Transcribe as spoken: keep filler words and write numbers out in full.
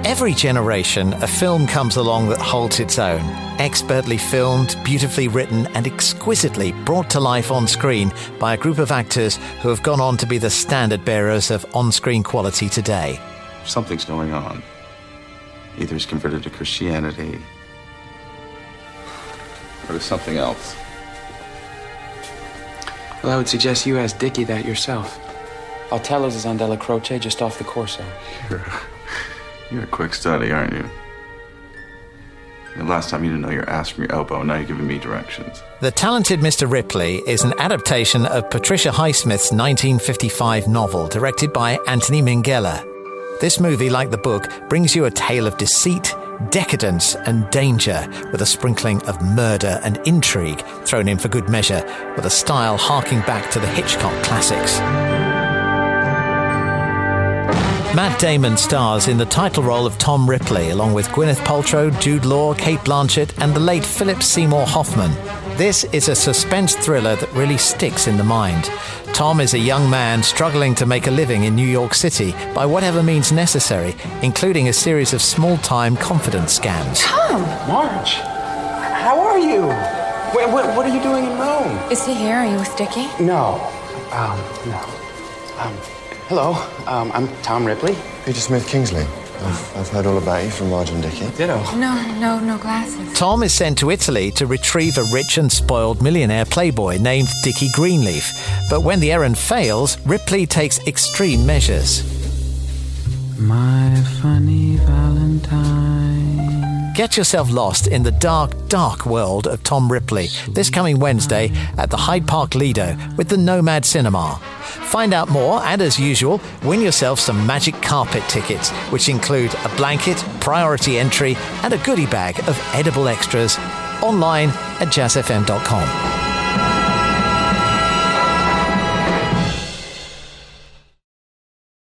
every generation, a film comes along that holds its own. Expertly filmed, beautifully written, and exquisitely brought to life on screen by a group of actors who have gone on to be the standard bearers of on-screen quality today. Something's going on. Either he's converted to Christianity or to something else. Well, I would suggest you ask Dickie that yourself. Othello's is on Della Croce, just off the Corso. You're, you're a quick study, aren't you? The last time you didn't know your ass from your elbow, now you're giving me directions. The Talented Mister Ripley is an adaptation of Patricia Highsmith's nineteen fifty-five novel, directed by Anthony Minghella. This movie, like the book, brings you a tale of deceit, decadence and danger, with a sprinkling of murder and intrigue thrown in for good measure, with a style harking back to the Hitchcock classics. Matt Damon stars in the title role of Tom Ripley, along with Gwyneth Paltrow, Jude Law, Cate Blanchett and the late Philip Seymour Hoffman. This is a suspense thriller that really sticks in the mind. Tom is a young man struggling to make a living in New York City by whatever means necessary, including a series of small-time confidence scams. Tom! Marge! How are you? What, what, what are you doing in Rome? Is he here? Are you with Dickie? No. Um, no. Um, hello. Um, I'm Tom Ripley. Peter Smith Kingsley. I've, I've heard all about you from Marge and Dickie. Ditto. No, no, no glasses. Tom is sent to Italy to retrieve a rich and spoiled millionaire playboy named Dickie Greenleaf. But when the errand fails, Ripley takes extreme measures. My funny Valentine. Get yourself lost in the dark, dark world of Tom Ripley this coming Wednesday at the Hyde Park Lido with the Nomad Cinema. Find out more and, as usual, win yourself some magic carpet tickets, which include a blanket, priority entry and a goodie bag of edible extras online at jazz f m dot com.